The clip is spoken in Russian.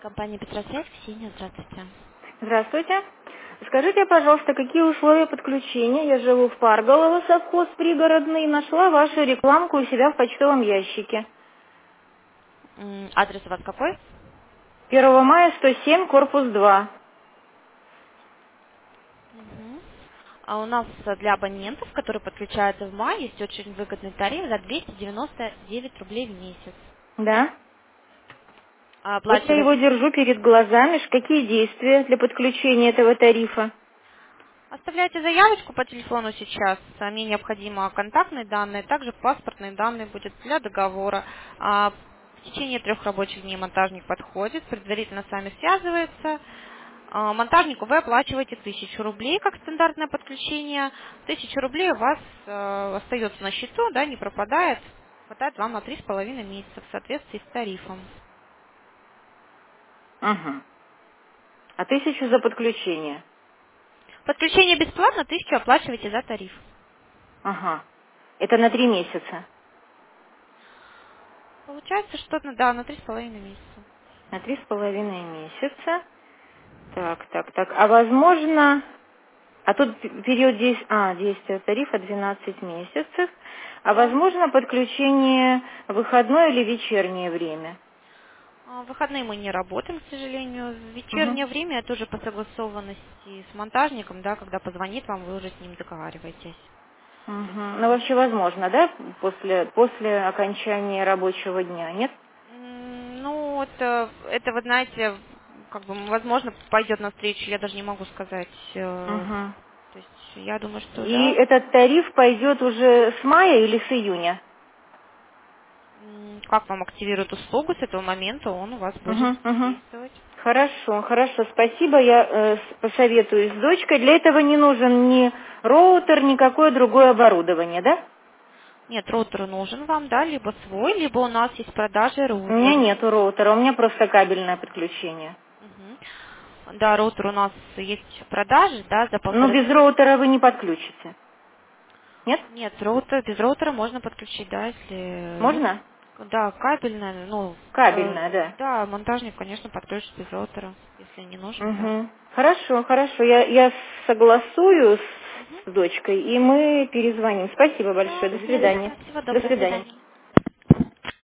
Компания «Петросвязь», Ксения, здравствуйте. Здравствуйте. Скажите, пожалуйста, какие условия подключения? Я живу в Парголово, совхоз пригородный, нашла вашу рекламку у себя в почтовом ящике. Адрес у вас какой? 1 мая 107, корпус 2. Мгм. А у нас для абонентов, которые подключаются в мае, есть очень выгодный тариф за 299 рублей в месяц. Да? Вот я его Оплачивать. держу перед глазами. Какие действия для подключения этого тарифа? Оставляйте заявочку по телефону сейчас. Мне необходимо контактные данные, также паспортные данные будет для договора. В течение 3 рабочих дней монтажник подходит, предварительно с вами связывается. Монтажнику вы оплачиваете 1000 рублей как стандартное подключение. 1000 рублей у вас остается на счету, да, не пропадает. Хватает вам на 3,5 месяца в соответствии с тарифом. Угу. А 1000 за подключение? Подключение бесплатно, 1000 оплачиваете за тариф. Ага. Это на 3 месяца? Получается, что да, на 3,5 месяца. На 3,5 месяца. Так. А возможно... А тут период действия тарифа 12 месяцев. А Да. возможно подключение в выходное или вечернее время? В выходные мы не работаем, к сожалению. В Угу. вечернее время это уже по согласованности с монтажником, да, когда позвонит вам, вы уже с ним договариваетесь. Ну, вообще возможно, да, после окончания рабочего дня, нет? Ну, это вы знаете, как бы, возможно, пойдет навстречу, я даже не могу сказать. Угу. То есть я думаю, что И да. этот тариф пойдет уже с мая или с июня? Как вам активируют услугу с этого момента, он у вас будет Угу. действовать. Хорошо, спасибо. Я посоветуюсь с дочкой. Для этого не нужен ни роутер, никакое другое оборудование, да? Нет, роутер нужен вам, да, либо свой, либо у нас есть в продаже У меня роутер. нету роутера, у меня просто кабельное подключение. Мгм. Да, роутер у нас есть в продаже, да, за Ну, полторы. без роутера вы не подключите. Нет? Нет, роутер, без роутера можно подключить, да, если, Можно? да, кабельное, Кабельное, да. да, монтажник, конечно, подключит без роутера, если не нужен, да. Угу. Хорошо. Я согласую Мгм. с дочкой, и мы перезвоним. Спасибо Да, большое. До не за свидания. что. Всего До доброго, до свидания. свидания.